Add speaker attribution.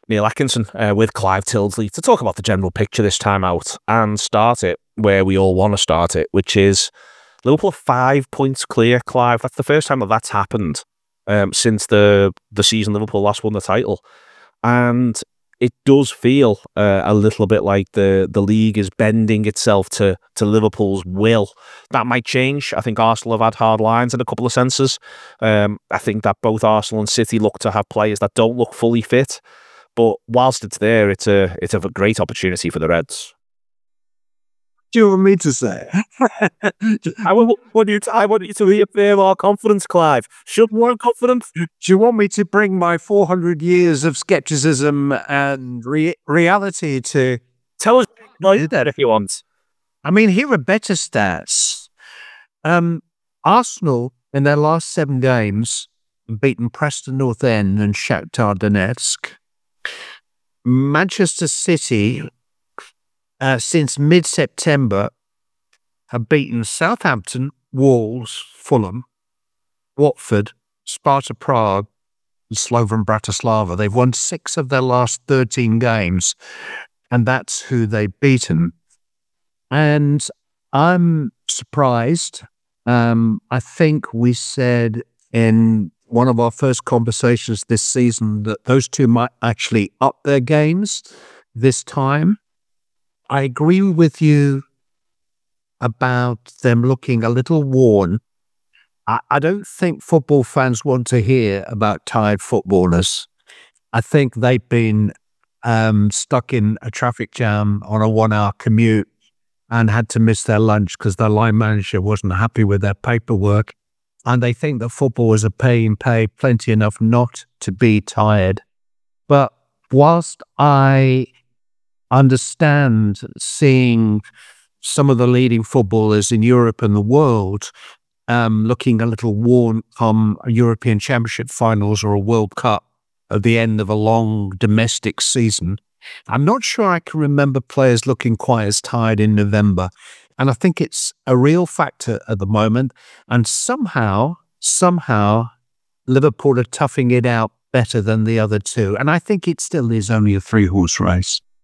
Speaker 1: Neil Atkinson with Clive Tildesley to talk about the general picture this time out and start it where we all want to start it, which is Liverpool 5 points clear, Clive. That's the first time that's happened since the season Liverpool last won the title. And it does feel a little bit like the league is bending itself to Liverpool's will. That might change. I think Arsenal have had hard lines in a couple of senses. I think that both Arsenal and City look to have players that don't look fully fit. But whilst it's there, it's a great opportunity for the Reds.
Speaker 2: Do you want me to say?
Speaker 1: I want you to reaffirm our confidence, Clive. Should more confidence?
Speaker 2: Do you want me to bring my 400 years of skepticism and reality to...
Speaker 1: Tell us that if you want.
Speaker 2: I mean, here are better stats. Arsenal, in their last 7 games, beaten Preston North End and Shakhtar Donetsk. Manchester City, since mid-September, have beaten Southampton, Wolves, Fulham, Watford, Sparta Prague, and Slovan Bratislava. They've won 6 of their last 13 games, and that's who they've beaten. And I'm surprised. I think we said in one of our first conversations this season that those two might actually up their games this time. I agree with you about them looking a little worn. I don't think football fans want to hear about tired footballers. I think they've been stuck in a traffic jam on a 1-hour commute and had to miss their lunch because their line manager wasn't happy with their paperwork. And they think that footballers are paying plenty enough not to be tired. But whilst I understand seeing some of the leading footballers in Europe and the world looking a little worn come a European Championship finals or a World Cup at the end of a long domestic season, I'm not sure I can remember players looking quite as tired in November. And I think it's a real factor at the moment. And somehow, Liverpool are toughing it out better than the other two. And I think it still is only a 3-horse race.